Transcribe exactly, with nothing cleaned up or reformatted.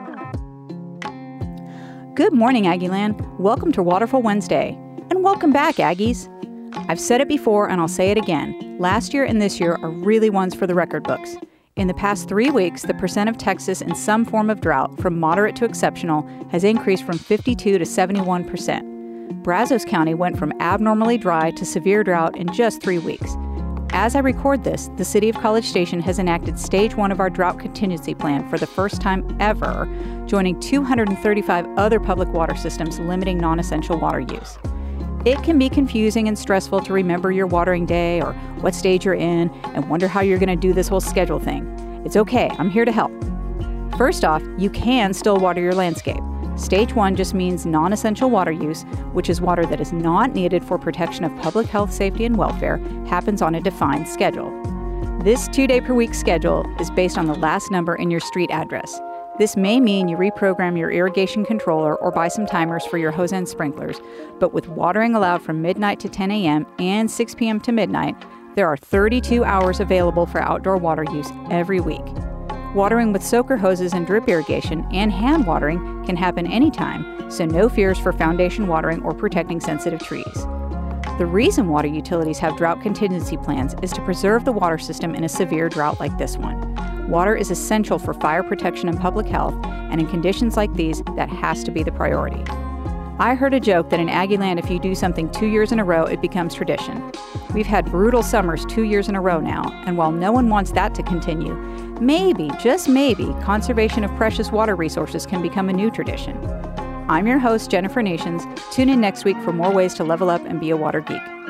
Good morning, Aggieland. Welcome to Waterful Wednesday. And welcome back, Aggies. I've said it before and I'll say it again. Last year and this year are really ones for the record books. In the past three weeks, the percent of Texas in some form of drought, from moderate to exceptional, has increased from fifty-two to seventy-one percent. Brazos County went from abnormally dry to severe drought in just three weeks. As I record this, the City of College Station has enacted Stage one of our drought contingency plan for the first time ever, joining two hundred thirty-five other public water systems limiting non-essential water use. It can be confusing and stressful to remember your watering day or what stage you're in and wonder how you're going to do this whole schedule thing. It's okay, I'm here to help. First off, you can still water your landscape. Stage one just means non-essential water use, which is water that is not needed for protection of public health, safety, and welfare, happens on a defined schedule. This two-day per week schedule is based on the last number in your street address. This may mean you reprogram your irrigation controller or buy some timers for your hose end sprinklers, but with watering allowed from midnight to ten a.m. and six p.m. to midnight, there are thirty-two hours available for outdoor water use every week. Watering with soaker hoses and drip irrigation and hand watering can happen anytime, so no fears for foundation watering or protecting sensitive trees. The reason water utilities have drought contingency plans is to preserve the water system in a severe drought like this one. Water is essential for fire protection and public health, and in conditions like these, that has to be the priority. I heard a joke that in Aggieland, if you do something two years in a row, it becomes tradition. We've had brutal summers two years in a row now, and while no one wants that to continue, maybe, just maybe, conservation of precious water resources can become a new tradition. I'm your host, Jennifer Nations. Tune in next week for more ways to level up and be a water geek.